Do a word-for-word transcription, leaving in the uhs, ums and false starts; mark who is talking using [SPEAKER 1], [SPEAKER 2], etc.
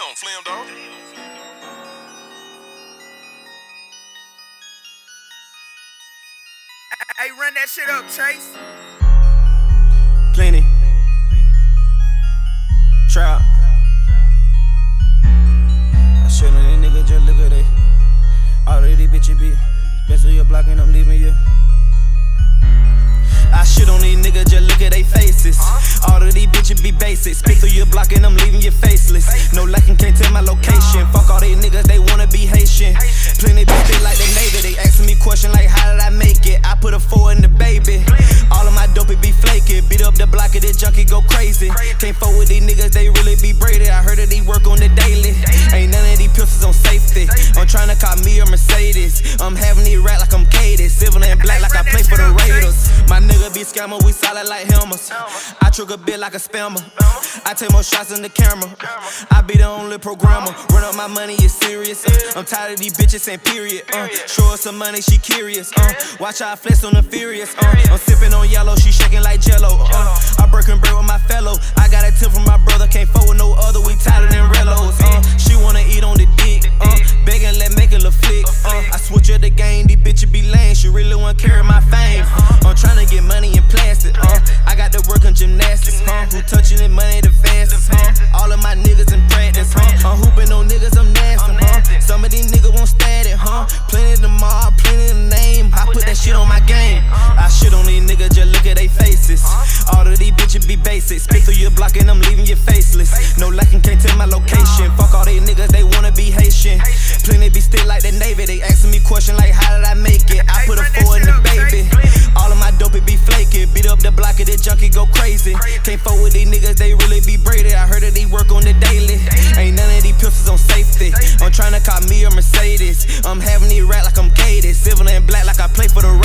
[SPEAKER 1] Damn, Slim Dog.
[SPEAKER 2] Hey, run that shit up, Chase.
[SPEAKER 3] Plenty. Trap. I shit on these niggas, just look at they. All of these bitches be. Especially your block and I'm leaving you. I shit on these niggas, just look at they faces. All of these bitches be basic. Spit through your block and I'm leaving you faceless. No lacking, can't tell my location. Fuck all these niggas, they wanna be Haitian. Plenty bitches like the Navy. They asking me questions like, how did I make it? I put a four in the baby. All of my dope, it be flaky. Beat up the block of this junkie, go crazy. Can't fuck with these niggas, they really be braided. I heard that they work on the daily. Ain't none of these pistols on safety. I'm trying to call me a Mercedes. I'm having these rap like I'm Katie. Silver and black like I play for the Raiders. My nigga be scammer, we solid like helmets. I trigger bit like a spammer. I take more shots than the camera. I be the only programmer. Run up my money, it's serious. Uh, I'm tired of these bitches saying period. Uh, show her some money, she curious. Uh, watch how I flex on the furious. Uh, I'm sipping on yellow, she shaking like jello. Uh, I breaking bread with my fellow. I got a tip from my brother, can't fuck with no other. We tighter than Rellos. Uh, she wanna eat on the dick. Uh, begging, let make it a flick. Uh, I switch up the game, these bitches be lame. She really wanna carry my fame. I'm trying to get money in plastic. Uh, I got to work on gymnastics. Huh? Who touching the money the fastest? Huh? All of my niggas in practice. Huh? I'm hooping on niggas, I'm nasty. Huh? Some of these niggas won't stand it. Huh? Plenty of the mob, plenty of the name. I put that shit on my game. I shit on these niggas, just look at they faces. All of these bitches be basic. Spit through your block and I'm leaving you faceless. No lacking, can't tell my location. Fuck all these niggas, they wanna be Haitian. Plenty be still like the Navy. They asking me questions like, how did I make it? I put a four in the baby. All of my dope, it be flaky. Beat up the block of this junkie, go crazy. Can't fuck with these niggas, they really be braided. I heard that they work on the daily. Ain't none of these pistols on safety. I'm trying to call me a Mercedes. I'm having these rap like I'm Katie. Silver and black like I play for the